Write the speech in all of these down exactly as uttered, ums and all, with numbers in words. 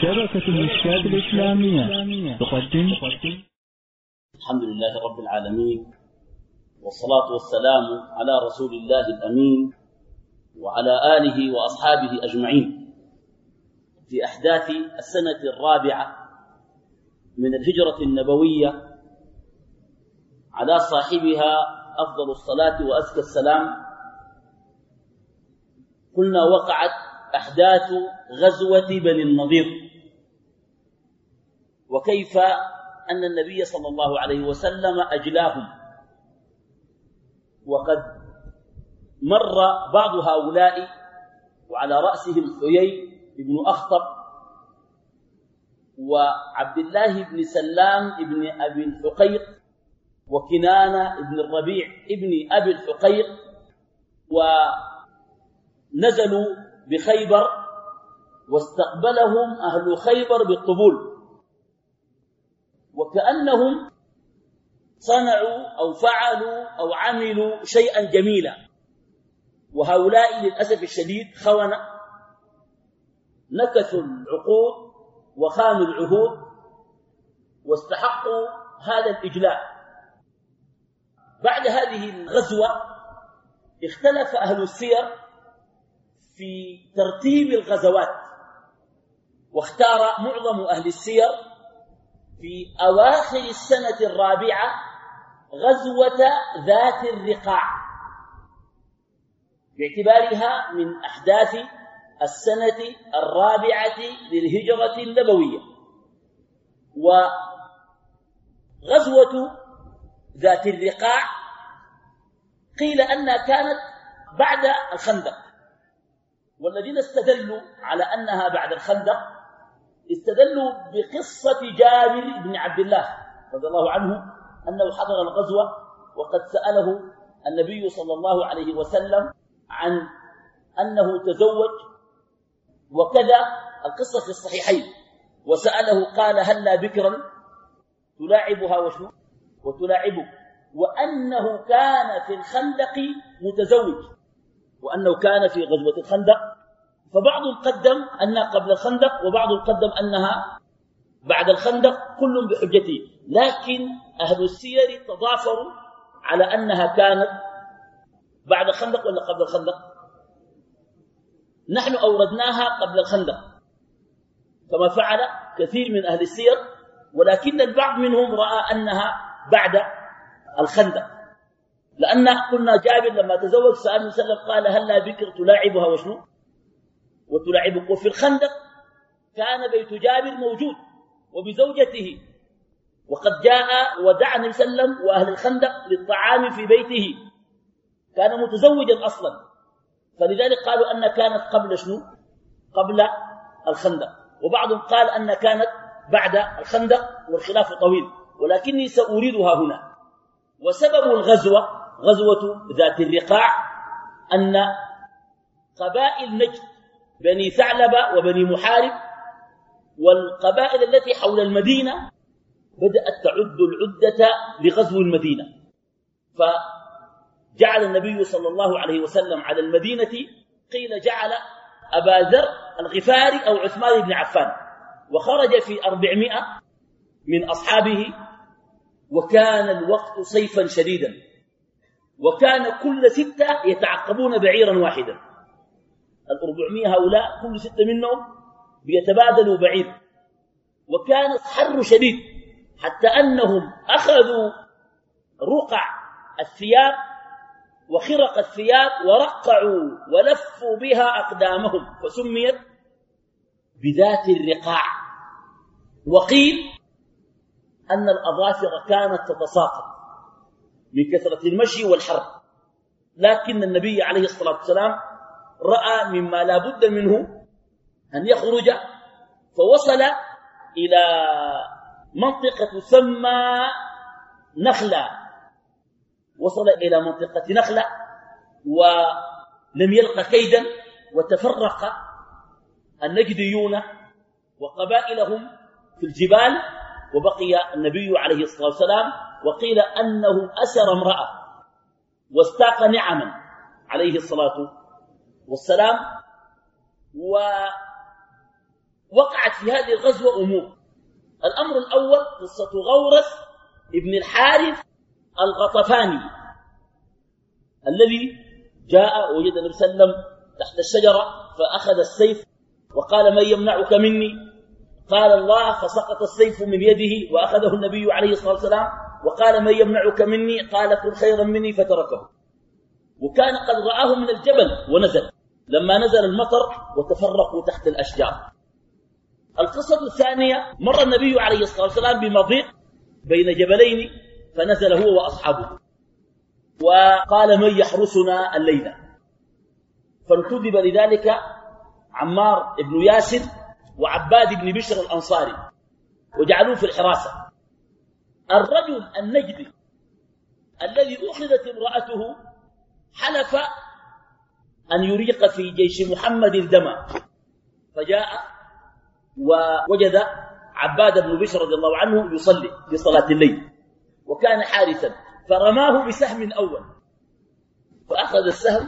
شبكة المشكات الإسلامية تقدم. الحمد لله رب العالمين، والصلاة والسلام على رسول الله الأمين وعلى آله وأصحابه أجمعين. في أحداث السنة الرابعة من الهجرة النبوية على صاحبها أفضل الصلاة وأزكى السلام، قلنا وقعت أحداث غزوة بني النضير، وكيف أن النبي صلى الله عليه وسلم أجلاهم، وقد مر بعض هؤلاء وعلى رأسهم حيي بن أخطب وعبد الله بن سلام بن أبي الحقيق وكنانة بن الربيع بن أبي الحقيق، ونزلوا بخيبر واستقبلهم أهل خيبر بالقبول، وكأنهم صنعوا أو فعلوا أو عملوا شيئا جميلا، وهؤلاء للأسف الشديد خونة نكثوا العقود وخانوا العهود واستحقوا هذا الإجلاء. بعد هذه الغزوة اختلف أهل السير في ترتيب الغزوات، واختار معظم أهل السير في أواخر السنة الرابعة غزوة ذات الرقاع، باعتبارها من أحداث السنة الرابعة للهجرة النبوية. وغزوة ذات الرقاع قيل أنها كانت بعد الخندق، والذين استدلوا على أنها بعد الخندق استدلوا بقصة جابر بن عبد الله رضي الله عنه أنه حضر الغزوة وقد سأله النبي صلى الله عليه وسلم عن أنه تزوج، وكذا القصة في الصحيحين، وسأله قال هلا بكرا تلاعبها وشنو وتلاعبك، وأنه كان في الخندق متزوج، وأنه كان في غزوة الخندق. فبعضهم قدم أنها قبل الخندق وبعضهم قدم أنها بعد الخندق، كل بحجته، لكن أهل السير تضافروا على أنها كانت بعد الخندق ولا قبل الخندق. نحن أوردناها قبل الخندق كما فعل كثير من أهل السير، ولكن البعض منهم رأى أنها بعد الخندق، لأن قلنا جابر لما تزوج سأل النبي صلى الله عليه وسلم قال هلا بكر تلاعبها وشنو وتلاعبك. وفي الخندق كان بيت جابر موجود وبزوجته، وقد جاء ودعا النبي صلى الله عليه وسلم وأهل الخندق للطعام في بيته، كان متزوجا أصلا، فلذلك قالوا أن كانت قبل شنو قبل الخندق. وبعضهم قال أن كانت بعد الخندق، والخلاف طويل، ولكني سأريدها هنا. وسبب الغزوة غزوة ذات الرقاع أن قبائل نجد بني ثعلبة وبني محارب والقبائل التي حول المدينة بدأت تعد العدة لغزو المدينة، فجعل النبي صلى الله عليه وسلم على المدينة قيل جعل أبا ذر الغفاري أو عثمان بن عفان، وخرج في أربعمائة من أصحابه، وكان الوقت صيفا شديدا، وكان كل ستة يتعقبون بعيرا واحدا. الأربعمائة هؤلاء كل ستة منهم بيتبادلوا بعير، وكان حر شديد حتى أنهم أخذوا رقع الثياب وخرق الثياب ورقعوا ولفوا بها أقدامهم، فسميت بذات الرقاع. وقيل أن الأظافر كانت تتساقط من كثرة المشي والحر، لكن النبي عليه الصلاة والسلام رأى مما لا بد منه أن يخرج، فوصل إلى منطقة تسمى نخلة، وصل إلى منطقة نخلة ولم يلق كيدا، وتفرق النجديون وقبائلهم في الجبال، وبقي النبي عليه الصلاة والسلام، وقيل أنه أسر امرأة واستاق نعما عليه الصلاة والسلام. وقعت في هذه الغزوة أمور. الأمر الأول قصة غورث ابن الحارث الغطفاني الذي جاء وجد النبي صلى الله عليه وسلم تحت الشجرة فأخذ السيف وقال من يمنعك مني؟ قال الله، فسقط السيف من يده وأخذه النبي عليه الصلاة والسلام وقال من يمنعك مني؟ قال كن خيرا مني، فتركه. وكان قد رآه من الجبل ونزل لما نزل المطر وتفرقوا تحت الأشجار. القصة الثانية، مر النبي عليه الصلاة والسلام بمضيق بين جبلين فنزل هو وأصحابه وقال من يحرسنا الليلة؟ فانتدب لذلك عمار بن ياسر وعباد بن بشر الأنصاري وجعلوه في الحراسة. الرجل النجدي الذي أخذت امرأته حلف أن يريق في جيش محمد الدم، فجاء ووجد عباد بن بشر رضي الله عنه يصلي في صلاة الليل وكان حارثا، فرماه بسهم أول، فأخذ السهم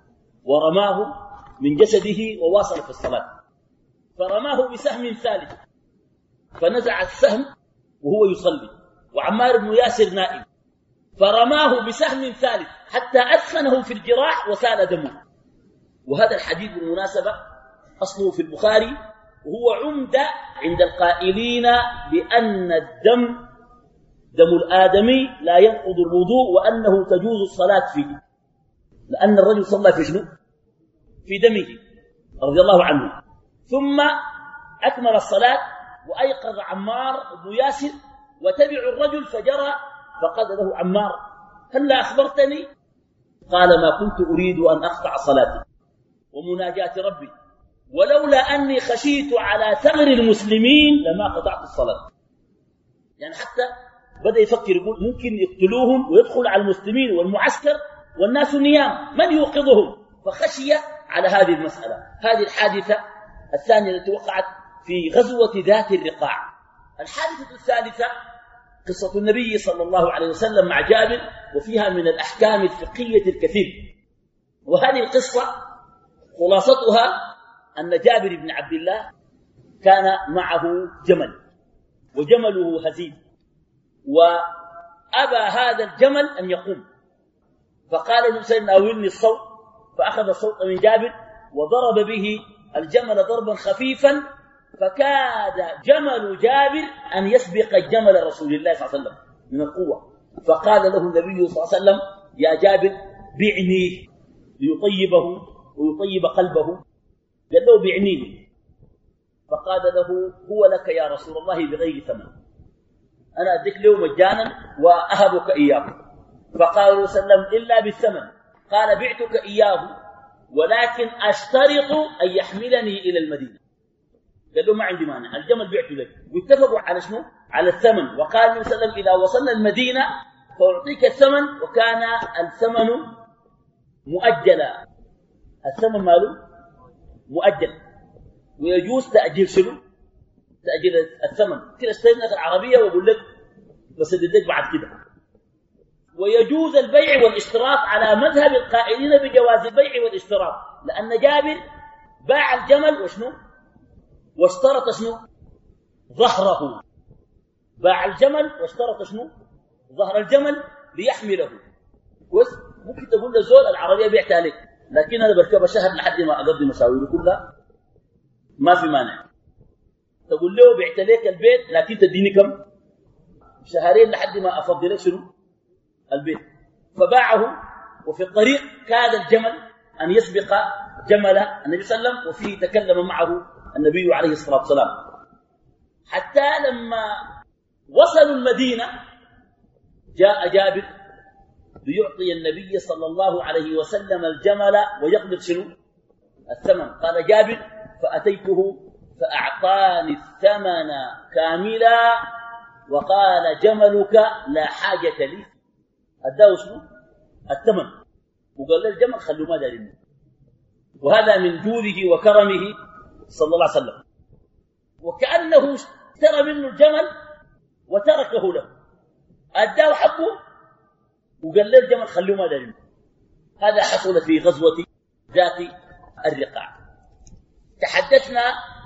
ورماه من جسده وواصل في الصلاة، فرماه بسهم ثالث فنزع السهم وهو يصلي وعمار بن ياسر نائم، فرماه بسهم ثالث حتى أدخنه في الجراح وسال دمه. وهذا الحديث بالمناسبة أصله في البخاري، وهو عمدة عند القائلين بأن الدم دم الآدمي لا ينقض الوضوء وأنه تجوز الصلاة فيه، لأن الرجل صلى في شنو؟ في دمه رضي الله عنه. ثم أكمل الصلاة وأيقظ عمار بن ياسر وتبع الرجل فجرى، فقال له عمار هل أخبرتني؟ قال ما كنت أريد أن أقطع صلاتي ومناجاة ربي، ولولا أني خشيت على ثغر المسلمين لما قطعت الصلاة. يعني حتى بدأ يفكر يقول ممكن يقتلوهم ويدخل على المسلمين والمعسكر والناس نيام، من يوقظهم؟ فخشي على هذه المسألة. هذه الحادثة الثانية التي وقعت في غزوة ذات الرقاع. الحادثة الثالثة قصة النبي صلى الله عليه وسلم مع جابر، وفيها من الأحكام الفقهية الكثير. وهذه القصة خلاصتها أن جابر بن عبد الله كان معه جمل وجمله هزيل، وأبى هذا الجمل أن يقوم، فقال له سيدنا أولني الصوت، فأخذ الصوت من جابر وضرب به الجمل ضربا خفيفا، فكاد جمل جابر أن يسبق جمل رسول الله صلى الله عليه وسلم من القوة. فقال له النبي صلى الله عليه وسلم يا جابر بعني ليطيبه ويطيب قلبه، قال له بعنيه، فقال له هو لك يا رسول الله بغير ثمن، أنا أديك له مجانا وأهبك إياه. فقال له سلم إلا بالثمن، قال بعتك إياه ولكن أشترط أن يحملني إلى المدينة. قال له ما عندي مانع، الجمل بعته لك. واتفقوا على شنو؟ على الثمن. وقال النبي صلى الله عليه وسلم إذا وصلنا المدينة فأعطيك الثمن، وكان الثمن مؤجلا، الثمن ماله مؤجل، ويجوز تأجيل شنو؟ تأجيل الثمن. كده اشترينا العربية وأقول لك بس اديك بعد كده. ويجوز البيع والاشتراط على مذهب القائلين بجواز البيع والاشتراط، لأن جابر باع الجمل وشنو؟ واشترط شنو؟ ظهره. باع الجمل واشترط شنو؟ ظهر الجمل ليحمله. بس ممكن تقول للزول العربية بعتها لك، لكن أنا بركبها شهر لحد ما أقضي مشاويري كلها، ما في مانع. تقول له بعت لك البيت لكن تديني كم؟ شهرين لحد ما أفضي لك شنو؟ البيت. فباعه، وفي الطريق كاد الجمل أن يسبق جمل النبي صلى الله عليه وسلم، وفيه تكلم معه النبي عليه الصلاة والسلام، حتى لما وصلوا المدينة جاء جابر ليعطي النبي صلى الله عليه وسلم الجمل ويقبض شنو؟ الثمن. قال جابر فأتيته فأعطاني الثمن كاملا وقال جملك لا حاجة لي. أداه شنو؟ الثمن، وقال له الجمل خلوا ما دارين. وهذا من جوده وكرمه صلى الله عليه وسلم، وكأنه اشترى منه الجمل وتركه له، أداه حقه وقال له الجمل خلوا ما دارين. هذا حصل في غزوة ذات الرقاع. تحدثنا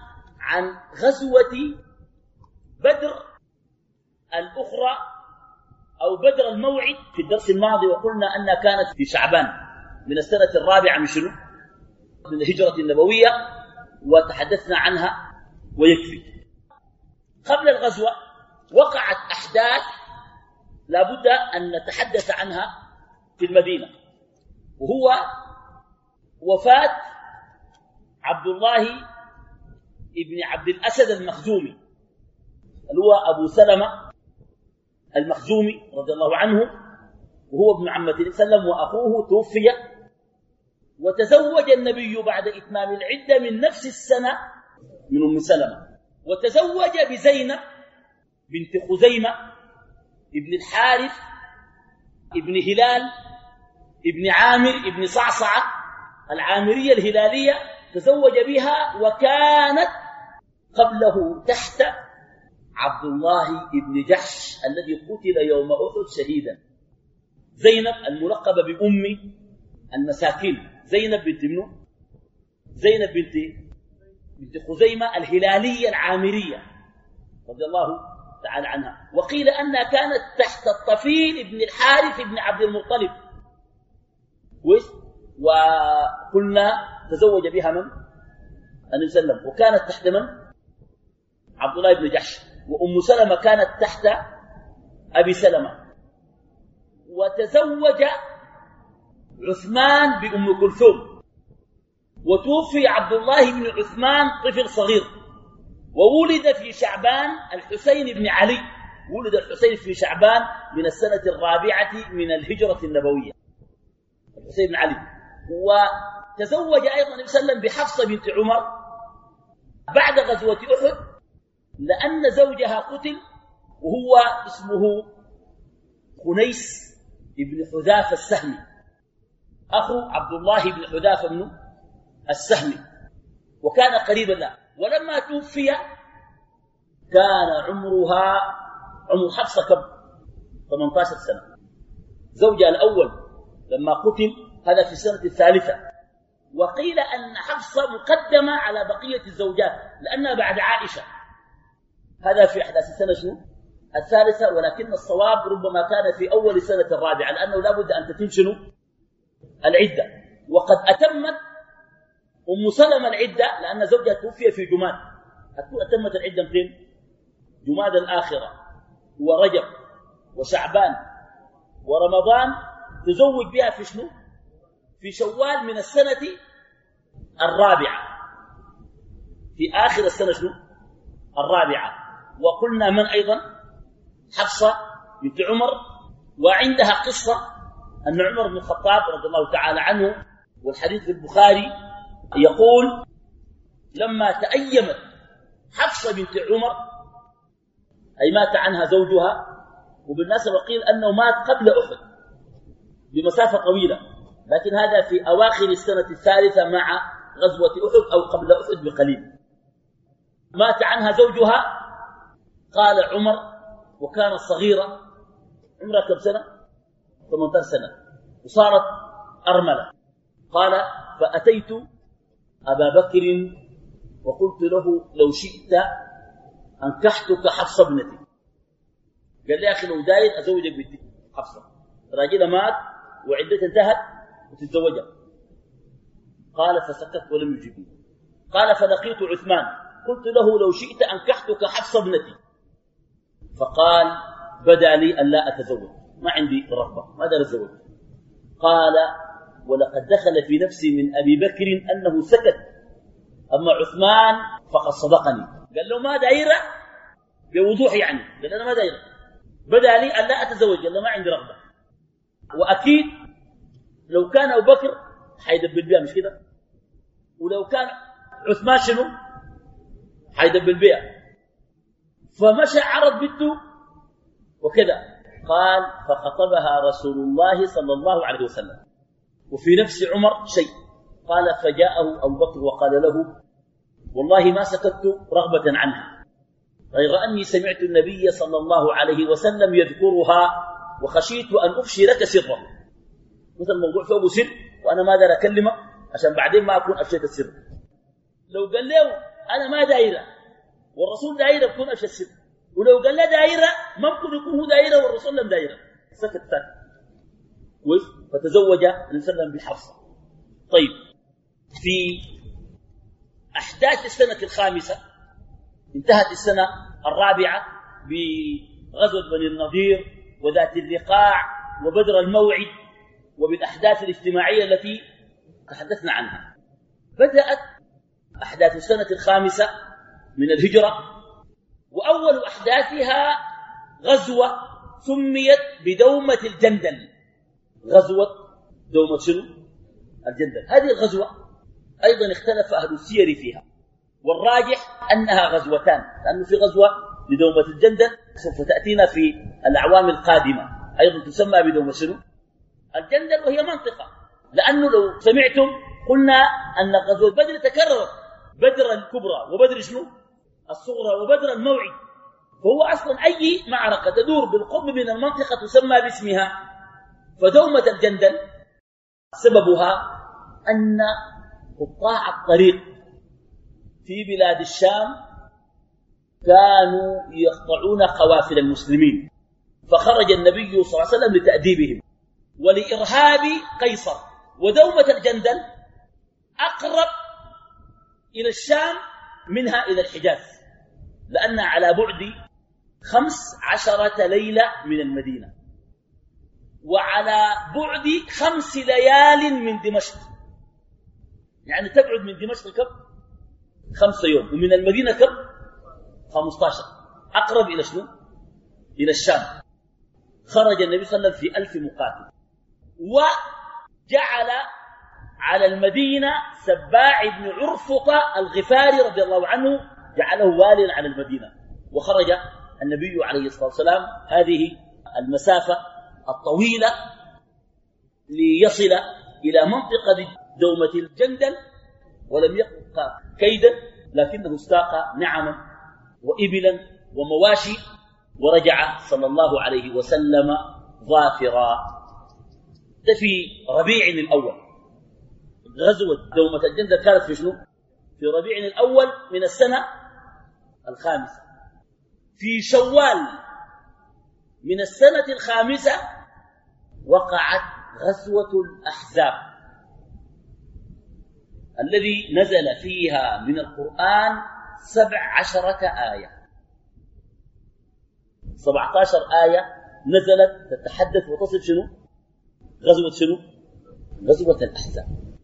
عن غزوة بدر الأخرى أو بدر الموعد في الدرس الماضي، وقلنا أنها كانت في شعبان من السنة الرابعة من شنو؟ من الهجرة النبوية، وتحدثنا عنها ويكفي. قبل الغزوة وقعت أحداث لابد أن نتحدث عنها في المدينة، وهو وفاة عبد الله ابن عبد الأسد المخزومي، اللي هو أبو سلمة المخزومي رضي الله عنه، وهو ابن عمة النبي صلى الله عليه وسلم، وأخوه توفي. وتزوج النبي بعد إتمام العدة من نفس السنة من أم سلمة، وتزوج بزينب بنت خزيمة ابن الحارث ابن هلال ابن عامر ابن صعصعة العامرية الهلالية، تزوج بها وكانت قبله تحت عبد الله ابن جحش الذي قتل يوم أحد شهيدا. زينب الملقبة بأم المساكين، زينب بنت منو؟ زينب بنت بنت خزيمة الهلالية العامرية رضي الله تعالى عنها. وقيل أنها كانت تحت الطفيل ابن الحارث ابن عبد المطلب، وقلنا تزوج بها من؟ النبي صلى الله عليه وسلم، وكانت تحت من؟ عبد الله بن جحش. وأم سلمة كانت تحت أبي سلمة. وتزوج عثمان بأم كلثوم، وتوفي عبد الله بن عثمان طفل صغير، وولد في شعبان الحسين بن علي، ولد الحسين في شعبان من السنة الرابعة من الهجرة النبوية، الحسين بن علي. وتزوج أيضا النبي صلى الله عليه وسلم بحفصة بنت عمر بعد غزوة أحد، لأن زوجها قتل، وهو اسمه خنيس بن حذافة السهمي، أخو عبد الله بن حذافة بن السهمي، وكان قريبا له. ولما توفي كان عمرها عمر حفصة كم؟ ثمانية عشر سنة. زوجها الأول لما قتل هذا في السنة الثالثة. وقيل أن حفصة مقدمة على بقية الزوجات لأنها بعد عائشة، هذا في أحداث السنة شنو؟ الثالثة، ولكن الصواب ربما كان في أول السنة الرابعة، لأنه لا بد أن تتم شنو؟ العدة. وقد أتمت أم سلمة العدة لأن زوجها توفي في جماد، أتمت العدة فين؟ جماد الآخرة ورجب وشعبان ورمضان، تزوج بها في شنو؟ في شوال من السنة الرابعة، في آخر السنة شنو؟ الرابعة. وقلنا من أيضا؟ حفصة بنت عمر. وعندها قصة أن عمر بن الخطاب رضي الله تعالى عنه، والحديث في البخاري، يقول لما تأيمت حفصة بنت عمر، أي مات عنها زوجها، وبالناسبة قيل أنه مات قبل أحد بمسافة طويلة، لكن هذا في أواخر السنة الثالثة مع غزوة أحد أو قبل أحد بقليل. مات عنها زوجها، قال عمر، وكانت صغيرة، عمرها كم سنة؟ ثمانية عشر سنة، وصارت أرملة. قال فأتيت أبا بكر وقلت له لو شئت أنكحتك حفصة ابنتي. قال لي يا أخي لو داير أزوجك بنتي حفصة، راجلها مات وعدتها انتهت وتتزوجها. قال فسكت ولم يجبني. قال فلقيت عثمان قلت له لو شئت أنكحتك حفصة ابنتي، فقال بدا لي أن لا أتزوج، ما عندي رغبة، ما دار أتزوج. قال ولقد دخل في نفسي من أبي بكر أنه سكت، أما عثمان فقد صدقني. قال له ما دايرة بوضوح، يعني قال أنا ما دايرة، بدا لي أن لا أتزوج، قال له ما عندي رغبة. وأكيد لو كان أبو بكر حيدبل بها، مش كده؟ ولو كان عثمان شنو حيدبل بها. فمشى عرض بنته وكذا. قال فخطبها رسول الله صلى الله عليه وسلم وفي نفس عمر شيء. قال فجاءه أبو بكر وقال له والله ما سكت رغبة عنها، غير أني سمعت النبي صلى الله عليه وسلم يذكرها وخشيت أن أفشي لك سره. مثل الموضوع فيه سر وأنا ما دار أكلمك عشان بعدين ما أكون أفشيت السر. لو قال له أنا ما دايرة والرسول دايرة بكون أشد ست، ولو قال له دايرة ممكن يكون هو دايرة والرسول لم دايرة، سكت ساكت كويس. فتزوج النبي صلى الله عليه وسلم بحفصة. طيب في أحداث السنة الخامسة انتهت السنة الرابعة بغزوة بني النضير وذات الرقاع وبدر الموعد وبالأحداث الاجتماعية التي تحدثنا عنها. بدأت أحداث السنة الخامسة من الهجرة، وأول أحداثها غزوة سميت بدومة الجندل. غزوة دومة شنو؟ الجندل. هذه الغزوة أيضا اختلف أهل السير فيها، والراجح أنها غزوتان، لأنه في غزوة لدومة الجندل سوف تأتينا في الأعوام القادمة أيضا تسمى بدومة شنو؟ الجندل، وهي منطقة، لأنه لو سمعتم قلنا أن غزوة بدر تكررت، بدر الكبرى وبدر شنو؟ الصغرى وبدر الموعد، فهو أصلا أي معركة تدور بالقرب من المنطقة تسمى باسمها. فدومة الجندل سببها أن قطاع الطريق في بلاد الشام كانوا يقطعون قوافل المسلمين، فخرج النبي صلى الله عليه وسلم لتأديبهم ولإرهاب قيصر. ودومة الجندل أقرب إلى الشام منها إلى الحجاز، لأنها على بعد خمس عشرة ليلة من المدينة، وعلى بعد خمس ليال من دمشق، يعني تبعد من دمشق كم؟ خمسة يوم، ومن المدينة كم؟ خمسة عشر. أقرب إلى شنو؟ إلى الشام. خرج النبي صلى الله عليه وسلم في ألف مقاتل، وجعل على المدينة سباع بن عرفطة الغفاري رضي الله عنه، جعله واليا على المدينة. وخرج النبي عليه الصلاة والسلام هذه المسافة الطويلة ليصل إلى منطقة دومة الجندل، ولم يقع كيدا، لكنه استاق نعما وإبلا ومواشي، ورجع صلى الله عليه وسلم ظافرا. ده في ربيع الأول. غزوة دومة الجندل كانت في شنو؟ في ربيع الأول من السنة الخامسة. في شوال من السنة الخامسة وقعت غزوة الأحزاب الذي نزل فيها من القرآن سبع عشرة آية، سبعة عشر آية نزلت تتحدث وتصف شنو؟ غزوة شنو؟ غزوة الأحزاب.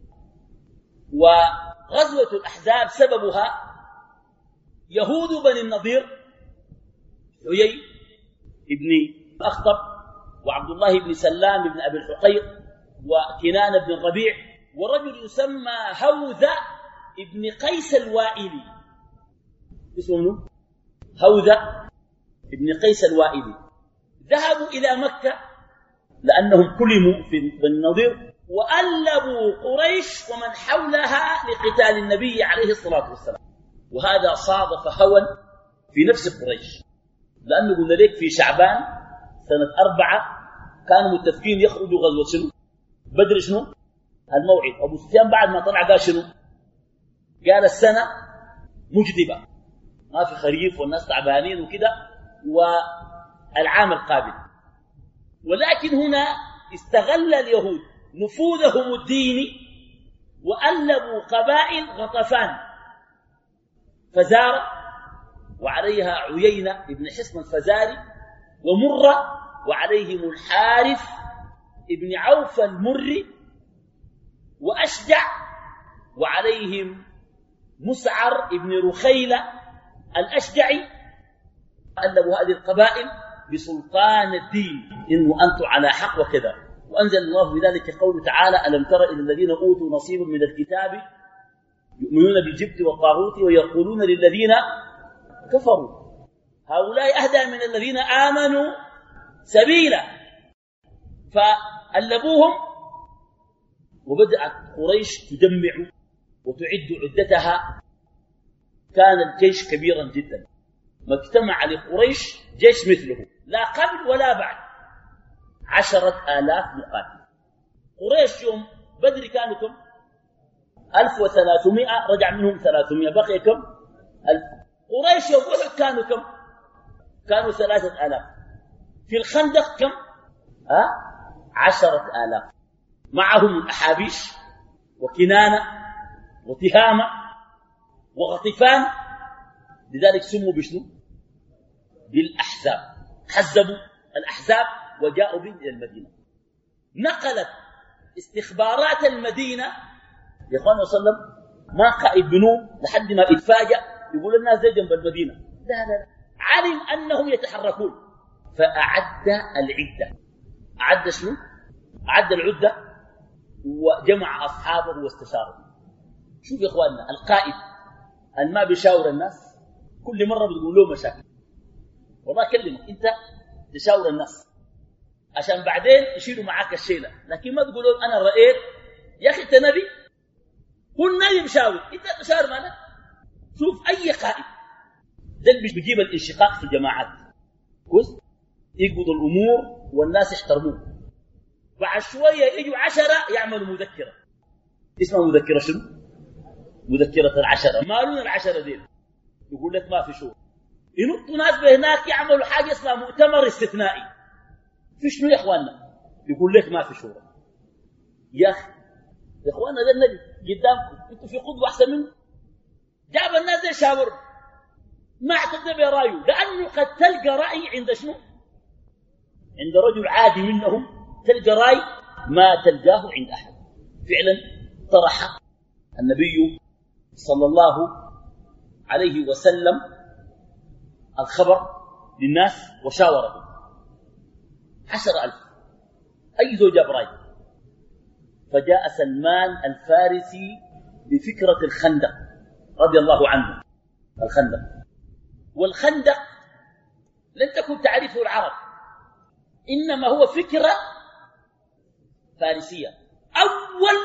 وغزوة الأحزاب سببها يهود بني النضير، حيي ابن أخطب وعبد الله بن سلام بن أبي الحقيق وكنان بن الربيع، ورجل يسمى هوذا ابن قيس الوائلي، اسمه منه؟ هوذا ابن قيس الوائلي. ذهبوا إلى مكة لأنهم كلموا في بني النضير، وألبوا قريش ومن حولها لقتال النبي عليه الصلاة والسلام. وهذا صادف هوى في نفس قريش، لأنه قلنا لك في شعبان سنة أربعة كانوا متفقين يخرجوا غزوة شنو؟ بدر شنو؟ الموعد. أبو سفيان بعد ما طلع قال شنو؟ قال السنة مجدبة، ما في خريف والناس تعبانين وكده، والعام القابل. ولكن هنا استغل اليهود نفوذهم الديني وألبوا قبائل غطفان، فزارة وعليها عيينة ابن حصن الفزاري، ومرة وعليهم الحارث ابن عوف المري، وأشجع وعليهم مسعر ابن رخيلة الأشجعي. ألبوا هذه القبائل بسلطان الدين إنه أنتم على حق وكذا. وأنزل الله بذلك قوله تعالى: ألم تر إلى الذين أوتوا نصيب من الكتاب يؤمنون بالجبت والطاغوت ويقولون للذين كفروا هؤلاء أهدى من الذين آمنوا سبيلا. فألبوهم، وبدأت قريش تجمع وتعد عدتها. كان الجيش كبيرا جدا، ما اجتمع لقريش جيش مثله لا قبل ولا بعد، عشرة آلاف مقاتل. قريش يوم بدر كانوا كم؟ ألف وثلاثمائة، رجع منهم ثلاثمائة، بقي كم؟ ألف. قريش يوم أحد كانوا كم؟ كانوا ثلاثة آلاف. في الخندق كم؟ ها؟ عشرة آلاف. معهم الأحابيش وكنانة وتهامة وغطفان، لذلك سموا بشنو؟ بالأحزاب. حزبوا الأحزاب وجاءوا بهم إلى المدينة. نقلت استخبارات المدينة يا أخواننا صلى الله عليه وسلم ما قائد بنوم لحد ما اتفاجأ يقول الناس زي جنب المدينة. لا لا علم أنهم يتحركون فأعد العدة. أعد شنو؟ أعد العدة وجمع أصحابه واستشاره. شوف يا إخواننا القائد أن ما بيشاور الناس كل مرة بتقول له مشاكل. والله أكلمك أنت تشاور الناس عشان بعدين يشيلوا معاك الشيلة، لكن ما تقولوا أنا رأيت. يا أخي أنت نبي، كل نبي بيشاور، أنت تشاور معنا. شوف أي قائد ده بيجيب الانشقاق في الجماعات كويس، يقبض الأمور والناس يحترموه. بعد شوية يجوا عشرة يعملوا مذكرة اسمها مذكرة شنو؟ مذكرة العشرة. مالون العشرة دي؟ يقول لك ما في شورى. ينطوا ناس بهناك يعملوا حاجة اسمها مؤتمر استثنائي. في شنو يا إخواننا؟ يقول لك ما في شورى. يا أخي يا إخواننا ده النبي قدامكم، أنتوا في قدوة أحسن منه. جاب الناس دي شاور ما اعتقد برأيه، لأنه قد تلقى رأي عند شنو؟ عند رجل عادي منهم تلقى رأي ما تلقاه عند أحد. فعلا طرح النبي صلى الله عليه وسلم الخبر للناس وشاورهم. عشر ألف أي زوج جاب رأي. فجاء سلمان الفارسي بفكرة الخندق رضي الله عنه. الخندق والخندق لن تكن تعرفه العرب، إنما هو فكرة فارسية. أول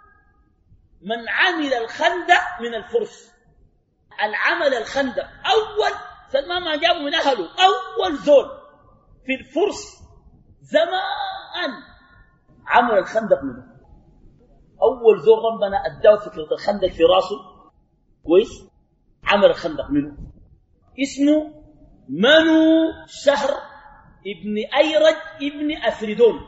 من عمل الخندق من الفرس. العمل الخندق أول سلمان ما جابه من أهله، أول زول في الفرس زمان عمل الخندق منه. أول زول ربنا أداه فكرة الخندق في راسه كويس، عمل الخندق منه. اسمه منو شهر ابن أيرج ابن أفردون،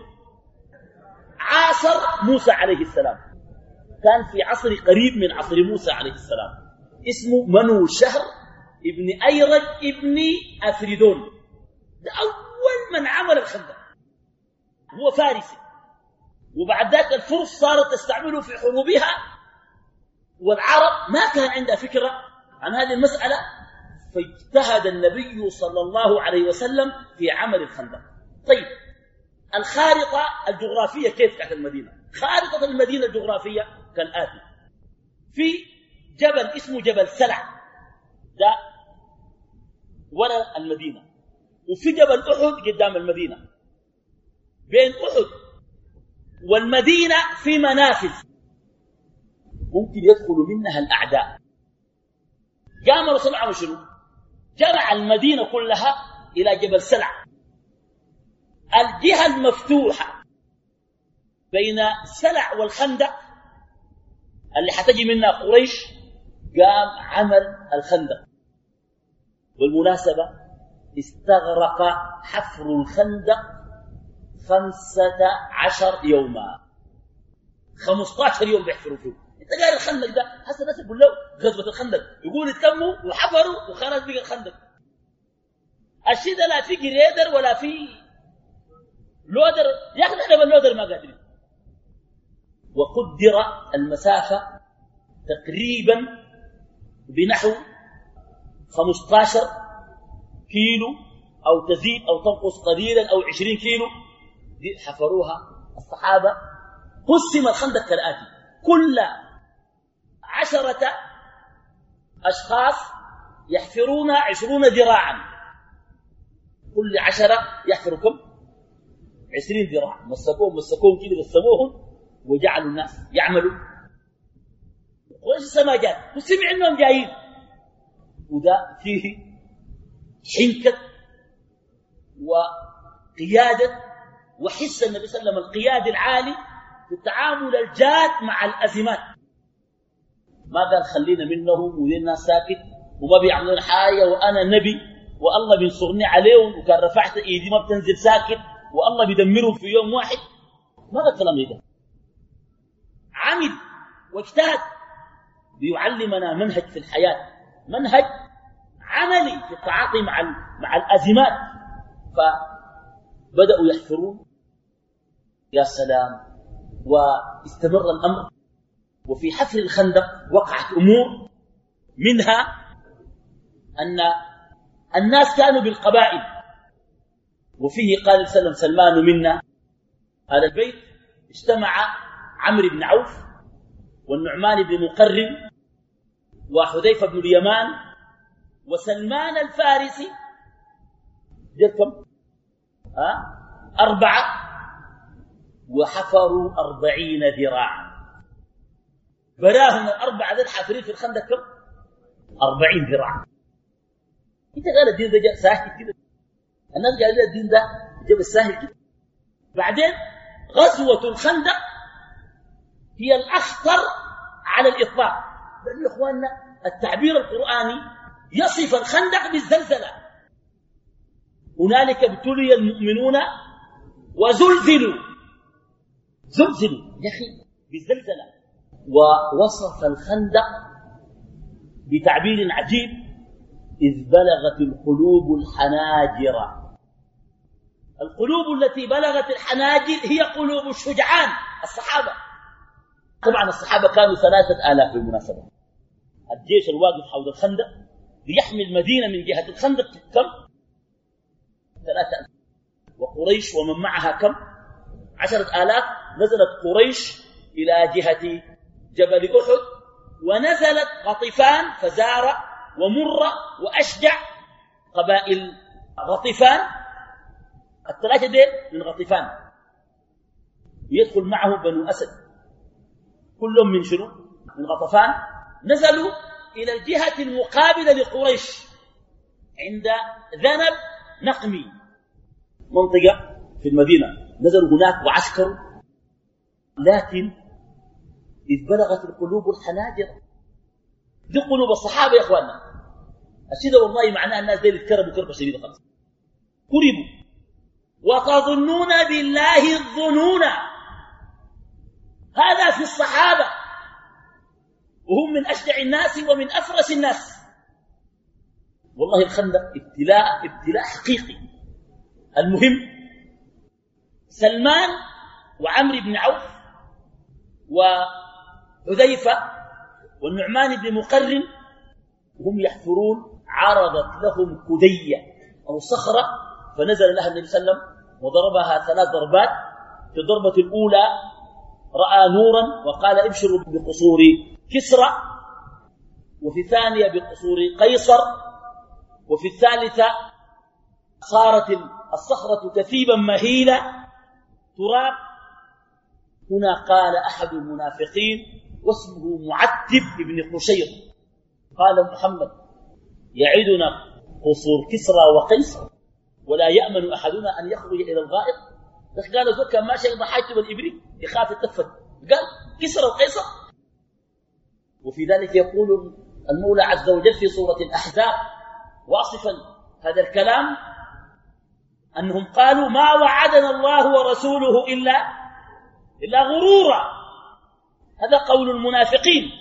عاصر موسى عليه السلام، كان في عصر قريب من عصر موسى عليه السلام. اسمه منو شهر ابن أيرج ابن أفردون. ده أول من عمل الخندق، هو فارسي. وبعد ذلك الفرس صارت تستعمله في حروبها، والعرب ما كان عندها فكرة عن هذه المسألة، فاجتهد النبي صلى الله عليه وسلم في عمل الخندق. طيب الخارطة الجغرافية كيف كانت المدينة؟ خارطة المدينة الجغرافية كالآتي: في جبل اسمه جبل سلع ده وراء المدينة، وفي جبل أحد قدام المدينة. بين أحد والمدينة في منافذ ممكن يدخل منها الأعداء. قام رسول الله شنو؟ جمع المدينة كلها إلى جبل سلع. الجهة المفتوحة بين سلع والخندق اللي حتجي منها قريش قام عمل الخندق. بالمناسبة استغرق حفر الخندق خمسة عشر يوما. خمسة عشر يوم بيحفروا فيه. انت قال الخندق ده هسه الناس يقول له غزوة الخندق، يقول اتموا وحفروا وخلاص بقى الخندق. الشيء ده لا في جريدر ولا في لودر، يا اخي احنا باللودر ما قادرين. وقدر المسافة تقريبا بنحو خمسة عشر كيلو أو تزيد أو تنقص قليلا أو عشرين كيلو. دي حفروها الصحابة. قسم الخندق كالآتي: كل عشرة أشخاص يحفرون عشرون ذراعا. كل عشرة يحفروا كم؟ عشرين ذراع. مسكوهم مسكوهم كده قسموهم وجعلوا الناس يعملوا. قريش السماجات وسمع انهم جايين، وده فيه حنكة وقيادة وحس النبي صلى الله عليه وسلم القيادة العالي في التعامل الجاد مع الأزمات. ما قال خلينا منهم ودينا ساكت وما بيعملون حاجة وأنا نبي والله بينصرني عليهم وكان رفعت إيدي ما بتنزل ساكت والله بيدمرهم في يوم واحد. ما هذا الكلام ده. عمد واجتهد بيعلمنا منهج في الحياة، منهج عملي في التعاطي مع مع الأزمات. فبدأوا يحفرون. يا سلام. واستمر الأمر. وفي حفر الخندق وقعت أمور، منها أن الناس كانوا بالقبائل، وفيه قال سلم سلمان منا آل البيت. اجتمع عمرو بن عوف والنعمان بن مقرن وحذيفة بن اليمان وسلمان الفارسي. دير كم؟ ها؟ أربعة. وحفروا أربعين ذراعا. براهم الأربعة ذي الحافرين في الخندق كم؟ أربعين ذراع. انت قال الدين ده جاء ساهل كده. الناس قالوا الدين ده جاء بالساهل كده. بعدين غزوة الخندق هي الأخطر على الإطلاق، لأن يا إخواننا التعبير القرآني يصف الخندق بالزلزلة. هنالك ابتلي المؤمنون وزلزلوا. زلزلوا يا أخي بالزلزلة. ووصف الخندق بتعبير عجيب: إذ بلغت القلوب الحناجر. القلوب التي بلغت الحناجر هي قلوب الشجعان الصحابة. طبعا الصحابة كانوا ثلاثة آلاف بالمناسبة. الجيش الواقف حول الخندق ليحمي المدينة من جهة الخندق كم؟ ثلاثة آلاف. وقريش ومن معها كم؟ عشرة آلاف. نزلت قريش إلى جهة جبل أحد، ونزلت غطفان فزارة ومرة وأشجع قبائل غطفان. الثلاثة دين من غطفان، ويدخل معه بنو أسد كلهم من شنو؟ من غطفان. نزلوا إلى الجهة المقابلة لقريش عند ذنب نقمي، منطقة في المدينة. نزلوا هناك وعسكروا. لكن إذ بلغت القلوب الحناجر، دي قلوب الصحابة يا إخواننا. الشيء ده والله معناه الناس دي يتكربوا كربة شديدة خالص، كربوا. وتظنون بالله الظنون، هذا في الصحابة، وهم من أشجع الناس ومن أفرس الناس. والله الخندق ابتلاء ابتلاء حقيقي. المهم سلمان وعمرو بن عوف وحذيفة والنعمان بن مقرن وهم يحفرون، عرضت لهم كدية أو صخرة، فنزل لها النبي صلى الله عليه وسلم وضربها ثلاث ضربات. في الضربة الأولى رأى نورا وقال ابشروا بقصور كسرى، وفي الثانية بقصور قيصر، وفي الثالثة صارت الصخرة كثيبا مهيلة تراب. هنا قال أحد المنافقين واسمه معتب بن قشير، قال محمد يعدنا قصور كسرى وقيصر ولا يأمن أحدنا أن يخرج إلى الغائط. قال ذو كان ماشي ضحيت بالإبري يخاف التفت، قال كسرى وقيصر. وفي ذلك يقول المولى عز وجل في سورة الأحزاب واصفا هذا الكلام أنهم قالوا ما وعدنا الله ورسوله إلا إلا غرورا. هذا قول المنافقين.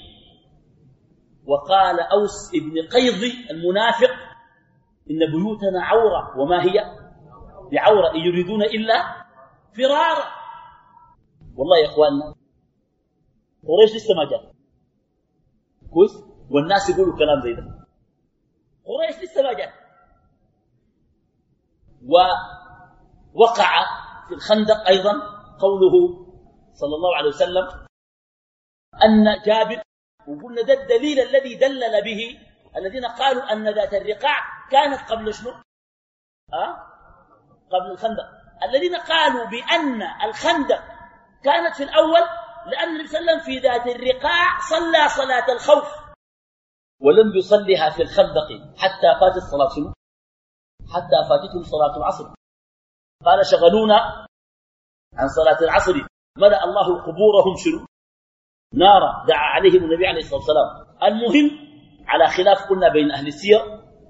وقال أوس ابن قيض المنافق إن بيوتنا عورة وما هي بعورة إن يريدون إلا فرارا. والله يا إخواننا قريش لسه ما جاء كويس، والناس يقولوا كلام زي ده. قريش لسه ما جاء. ووقع في الخندق أيضا قوله صلى الله عليه وسلم أن جابر، وقلنا ده الدليل الذي دلل به الذين قالوا أن ذات الرقاع كانت قبل شنو؟ أه؟ قبل الخندق. الذين قالوا بأن الخندق كانت في الأول لأن النبي صلى الله عليه وسلم في ذات الرقاع صلى صلاة الخوف ولم يصليها في الخندق حتى فاتت صلاة شنو؟ حتى فاتتهم صلاة العصر. قال شغلونا عن صلاة العصر ملأ الله قبورهم شنو؟ نارا دعا عليهم النبي عليه الصلاة والسلام. المهم على خلاف قلنا بين أهل السير،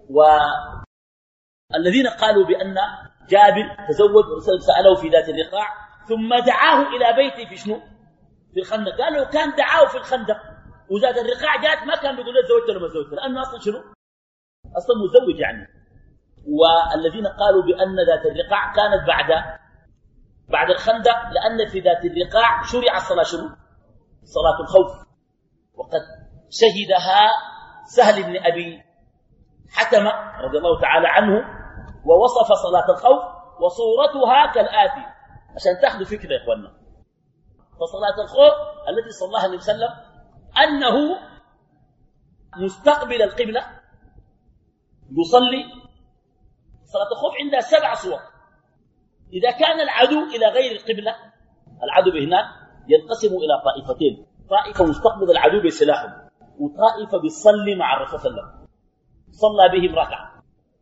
والذين قالوا بأن جابر تزوج ورسول سأله في ذات الرقاع ثم دعاه إلى بيته في شنو؟ في الخندق. قالوا كان دعاه في الخندق وذات الرقاع جات ما كان بيقول له زوجت ولا ما زوجت، لأنه أصلا شنو؟ أصلا مزوج يعني. والذين قالوا بأن ذات الرقاع كانت بعد بعد الخندق، لأن في ذات الرقاع شرع الصلاة شنو؟ صلاة الخوف، وقد شهدها سهل بن أبي حتم رضي الله تعالى عنه، ووصف صلاة الخوف وصورتها كالآتي عشان تاخذوا فكرة يا إخواننا. فصلاة الخوف التي صلى الله عليه وسلم أنه مستقبل القبلة يصلي. صلاة الخوف عندها سبع صور. إذا كان العدو إلى غير القبلة، العدو هناك ينقسم إلى طائفتين، طائفة مستقبل العدو بسلاحهم، وطائفة بيصلي مع الرسول صلى الله عليه وسلم، صلى بهم ركعة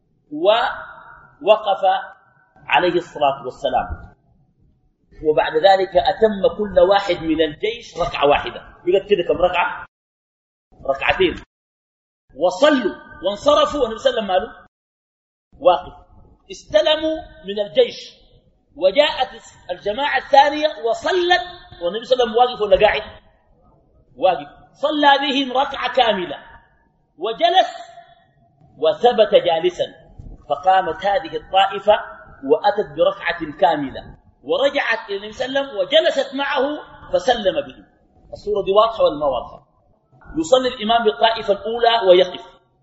ووقف عليه الصلاة والسلام، وبعد ذلك أتم كل واحد من الجيش ركعة واحدة. بقت كده كم ركعة؟ ركعتين. وصلوا وانصرفوا والنبي صلى الله عليه وسلم ماله واقف. استلموا من الجيش وجاءت الجماعة الثانية وصلت والنبي صلى الله عليه وسلم واقف ولا قاعد؟ واقف. صلى بهم ركعة كاملة وجلس وثبت جالسا، فقامت هذه الطائفة وأتت بركعة كاملة ورجعت إلى النبي صلى الله عليه وسلم وجلست معه فسلم به. الصورة دي واضحة ولا ما واضحة؟ يصلي الإمام بالطائفة الأولى ويقف،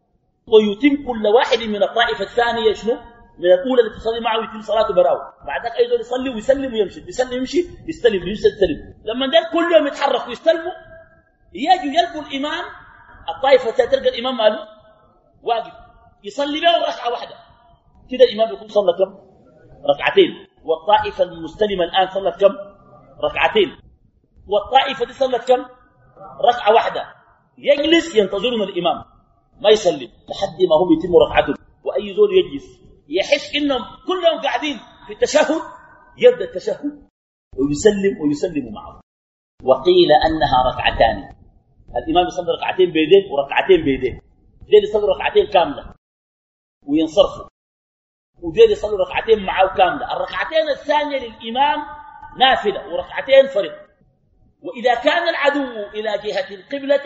ويتم كل واحد من الطائفة الثانية شنو؟ من الأولى اللي تصلي معه ويتم صلاته براو. بعد ذلك أيضا يصلي ويسلم ويمشي، يسلم يمشي يستلم يستلم. لما ذلك كل يوم يتحرك ويستلموا، يجوا يلقوا الإمام الطائفة تلقى الإمام ماله واقف يصلي به ركعة واحدة. كده الإمام يكون صلى كم؟ ركعتين. والطائفة المستلمة الآن صلت كم؟ ركعتين. والطائفة دي صلت كم؟ ركعة واحدة. يجلس ينتظرون الإمام ما يسلم لحد ما هم يتموا ركعتهم. وأي زول يجلس يحس إنهم كلهم قاعدين في التشهد، يبدأ التشهد ويسلم ويسلم معه. وقيل أنها ركعتان، الإمام يصلي ركعتين بيديه وركعتين بيديه، ديل يصلي ركعتين كاملة وينصرفوا، وديل يصلي ركعتين معه كاملة. الركعتين الثانية للإمام نافلة وركعتين فرض. وإذا كان العدو إلى جهة القبلة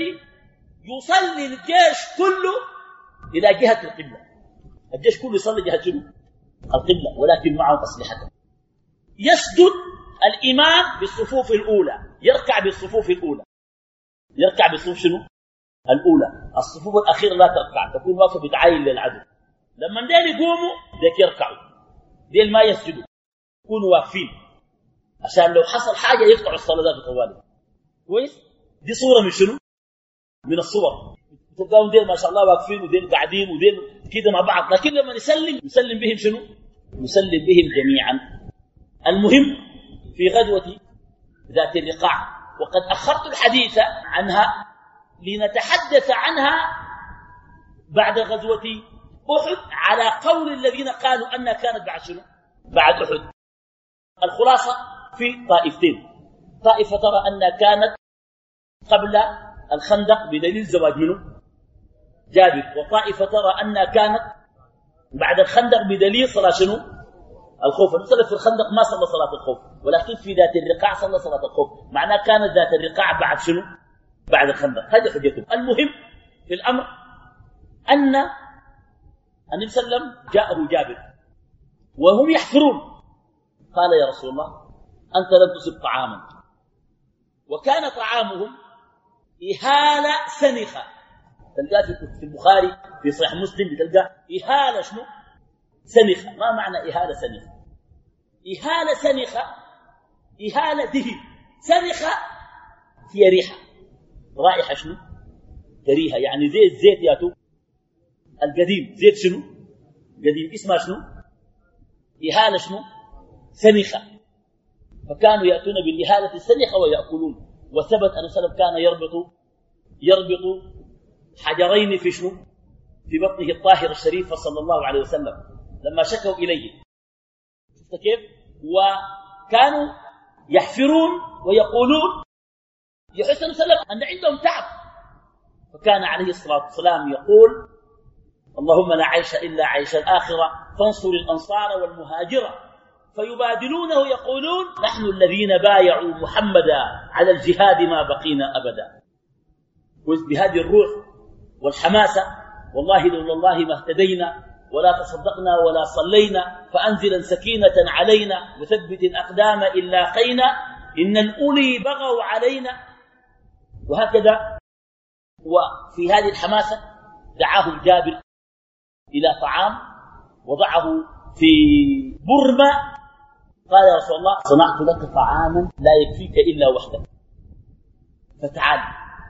يصلي الجيش كله إلى جهة القبلة، الجيش كله يصلي جهة شنو؟ القبلة، ولكن معه أسلحته. يسجد الإمام بالصفوف الأولى، يركع بالصفوف الأولى، يركع بالصفوف شنو؟ الأولى. الصفوف الأخيرة لا تركع، تكون واقفة بتعاين للعدو. لما ديل يقوموا ديك يركعوا، ديل ما يسجدوا، يكونوا واقفين عشان لو حصل حاجة يقطعوا الصلاة ذات طوالي. كويس؟ دي صورة من شنو؟ من الصور. تلقاهم ديل ما شاء الله واقفين وديل قاعدين وديل كده مع بعض، لكن لما يسلم يسلم بهم شنو؟ يسلم بهم جميعا. المهم في غزوة ذات الرقاع، وقد أخرت الحديث عنها لنتحدث عنها بعد غزوة أحد على قول الذين قالوا أنها كانت بعد شنو؟ بعد أحد. الخلاصة في طائفتين، طائفة ترى أنها كانت قبل الخندق بدليل زواج منه جابر، وطائفة ترى أنها كانت بعد الخندق بدليل صلاة شنو؟ الخوف. المسألة في الخندق ما صلى صلاة الخوف، ولكن في ذات الرقاع صلى صلاة الخوف، معناه كانت ذات الرقاع بعد شنو؟ بعد الخندق. هذه حجتهم. المهم في الأمر أن النبي صلى الله عليه وسلم جاءه جابر وهم يحفرون، قال يا رسول الله أنت لم تصب طعاما، وكان طعامهم إهالة سنخة. تلقى في البخاري في صحيح مسلم تلقى إهالة شنو؟ سنخة. ما معنى إهالة سنخة؟ إهالة سنخة، إهالة دهن، سنخة هي ريحة، رائحة شنو؟ كريهة، يعني زي الزيت ياتو القديم، زيت شنو؟ قديم، اسمها شنو؟ إهالة شنو؟ سنخة. فكانوا يأتون بالإهالة السنخة ويأكلون. وثبت أن سلم كان يربط يربط حجرين في شنو؟ في بطنه الطاهر الشريف صلى الله عليه وسلم لما شكوا إليه. شفت كيف؟ وكانوا يحفرون ويقولون يحس أن سلم أن عندهم تعب، فكان عليه الصلاة والسلام يقول اللهم لا عيش إلا عيش الآخرة فانصر الأنصار والمهاجرة، فيبادلونه يقولون نحن الذين بايعوا محمدا على الجهاد ما بقينا أبدا. بهذه الروح والحماسة والله لولا الله ما اهتدينا ولا تصدقنا ولا صلينا، فأنزلا سكينة علينا وثبت الأقدام إن لاقينا إن الأولي بغوا علينا. وهكذا وفي هذه الحماسة دعاه جابر إلى طعام وضعه في برمة، قال يا رسول الله صنعت لك طعاما لا يكفيك إلا وحدك فتعال.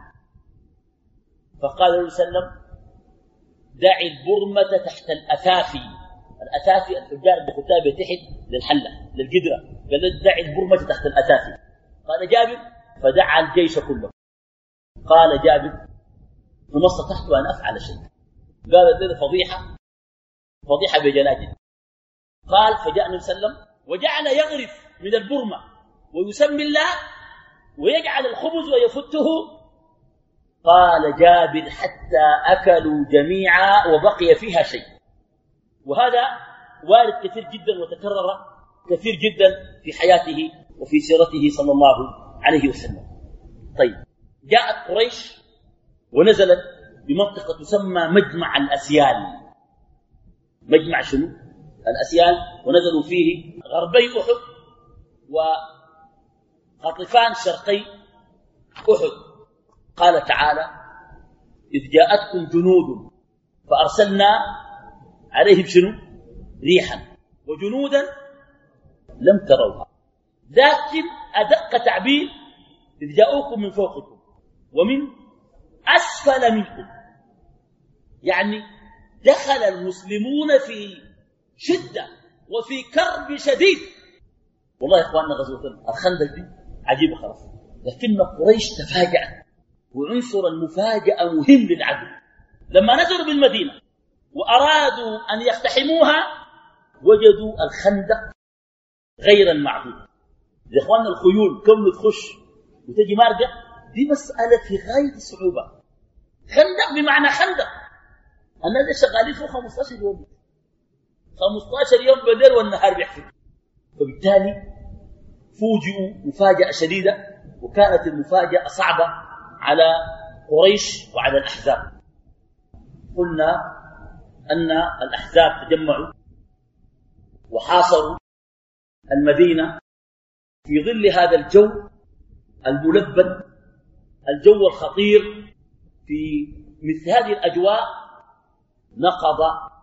فقال له وسلم دع البرمة تحت الأثافي. الأثافي الحجار بخطابة تحت للحلة للقدرة، قال له دع البرمة تحت الأثافي. قال جابر فدعا الجيش كله. قال جابر فما استطعت أن أفعل شيء. قال ذلك فضيحة فضيحة بجلاجل. قال فجاء النبي صلى الله عليه وسلم وجعل يغرف من البرمة ويسمي الله ويجعل الخبز ويفته. قال جابر حتى أكلوا جميعا وبقي فيها شيء. وهذا وارد كثير جدا وتكرر كثير جدا في حياته وفي سيرته صلى الله عليه وسلم. طيب جاءت قريش ونزلت بمنطقة تسمى مجمع الأسيال. مجمع شنو؟ الأسيال. ونزلوا فيه غربي أحد وقطفان شرقي أحد. قال تعالى إذ جاءتكم جنود فأرسلنا عليهم شنو؟ ريحا وجنودا لم تروها. لكن أدق تعبير إذ جاءوكم من فوقكم ومن أسفل منكم، يعني دخل المسلمون في شدة وفي كرب شديد. والله يا إخواننا غزوة الخندق دي عجيبة خلاص، لكن قريش تفاجأت، وعنصر المفاجأة مهم للعدو. لما نزلوا بالمدينة وأرادوا أن يقتحموها وجدوا الخندق غير المعهود. يا إخواننا الخيول كم تخش وتجي مارجة دي مسألة في غاية الصعوبة. خندق بمعنى خندق، الناس شغالين فيه خمسة عشر يوم خمسة عشر يوم بالليل والنهار بيحفظ. فبالتالي فوجئوا مفاجأة شديدة، وكانت المفاجأة صعبة على قريش وعلى الأحزاب. قلنا أن الأحزاب تجمعوا وحاصروا المدينة في ظل هذا الجو الملبد، الجو الخطير. في مثل هذه الأجواء نقض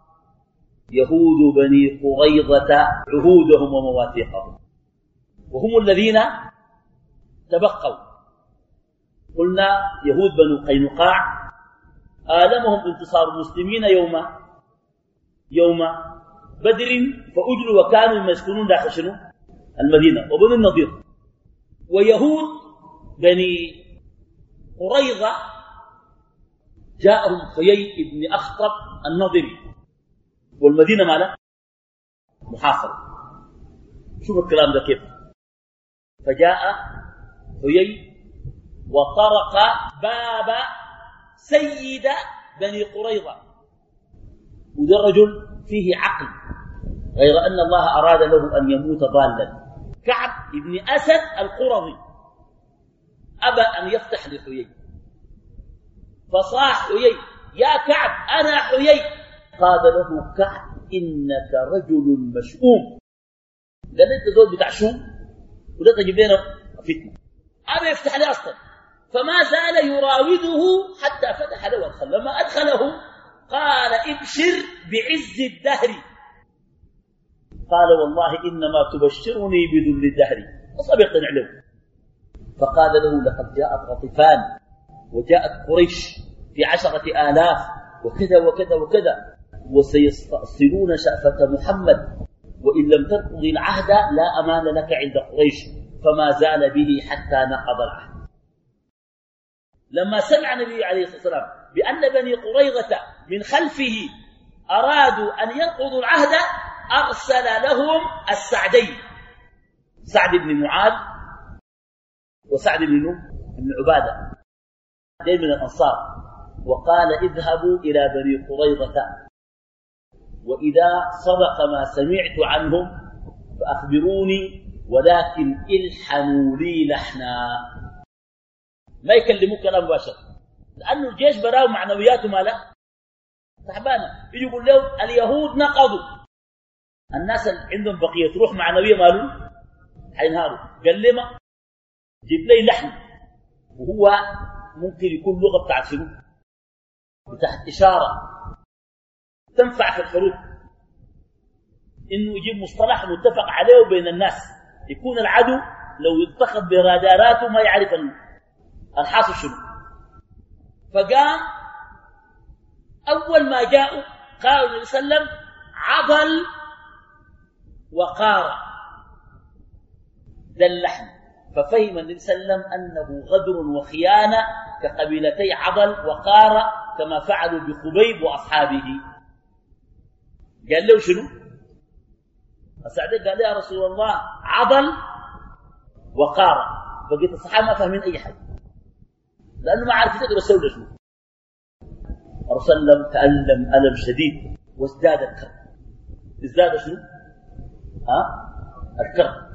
يهود بني قريظة عهودهم ومواثيقهم، وهم الذين تبقوا. قلنا يهود بنو قينقاع آلمهم انتصار المسلمين يوم يوم بدر فأجلوا وكانوا يسكنون داخل شنو؟ المدينة. وبنو النضير ويهود بني قريظة جاءهم حيي بن أخطب النضري، والمدينة مالها محاصرة. شوف الكلام ده كيف. فجاء حيي وطرق باب سيد بني قريظة، وده الرجل فيه عقل، غير أن الله أراد له أن يموت ضالا. كعب بن أسد القرظي أبى أن يفتح لحيي، فصاح حيي يا كعب أنا حيي. قال له كعب إنك رجل مشؤوم، قال أنت زول بتاع شوم وده تجيب لنا فتنة. أبى يفتح لي أصلا، فما زال يراوده حتى فتح له الخل. لما أدخله قال ابشر بعز الدهر. قال والله إنما تبشرني بذل الدهر، أصاب يقتنع له. فقال له لقد جاءت غطفان وجاءت قريش في عشرة آلاف وكذا وكذا وكذا، وسيستأصلون شأفة محمد، وإن لم تنقض العهد لا أمان لك عند قريش. فما زال به حتى نقض العهد. لما سمع النبي عليه الصلاة والسلام بأن بني قريظة من خلفه أرادوا أن ينقضوا العهد أرسل لهم السعدين، سعد بن معاذ وسعد بن بن عبادة، جاي من الأنصار. وقال اذهبوا إلى بني قريظة وإذا صدق ما سمعت عنهم فأخبروني ولكن الحنوا لي لحنا. ما يكلموك كلام مباشر لأنه الجيش براو معنوياته ما لا تعبانة. يجي يقول له اليهود نقضوا، الناس اللي عندهم بقية روح معنوية مالهم حينهاروا. قال لي ما جيب لي لحن، وهو ممكن يكون لغة بتاعت شنو؟ بتاعت إشارة تنفع في الحروب، إنه يجيب مصطلح متفق عليه بين الناس، يكون العدو لو يتخذ براداراته ما يعرف الحاصل شنو. فقام أول ما جاءوا قالوا النبي صلى الله عليه وسلم عضل وقار، ده اللحن. ففهم النبي صلى الله عليه وسلم أنه غدر وخيانة كقبيلتي عضل وقار كما فعلوا بخبيب وأصحابه. قال له شنو؟ السعدي قال له يا رسول الله عضل وقار. بقيت الصحابة ما فاهمين أي حاجة لأنه ما عارف يقدر يسوي شنو. الرسول صلى الله عليه وسلم تألم ألم شديد وازداد الكرب. ازداد شنو؟ ها؟ الكرب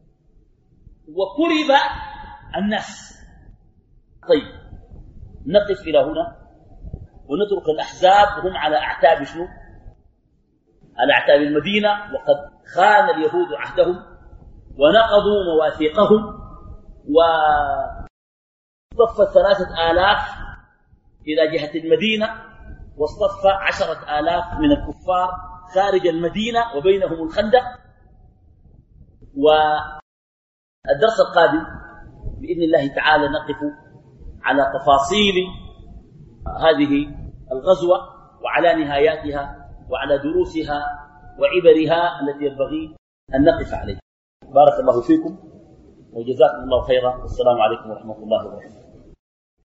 وكرب الناس. طيب نقف إلى هنا ونترك الأحزاب وهم على أعتاب شنو؟ على أعتاب المدينة، وقد خان اليهود عهدهم ونقضوا مواثيقهم واصطف ثلاثة آلاف إلى جهة المدينة واصطف عشرة آلاف من الكفار خارج المدينة وبينهم الخندق. والدرس القادم بإذن الله تعالى نقف على تفاصيل هذه الغزوة وعلى نهاياتها وعلى دروسها وعبرها التي ينبغي أن نقف عليها. بارك الله فيكم وجزاكم الله خيرا، والسلام عليكم ورحمة الله وبركاته.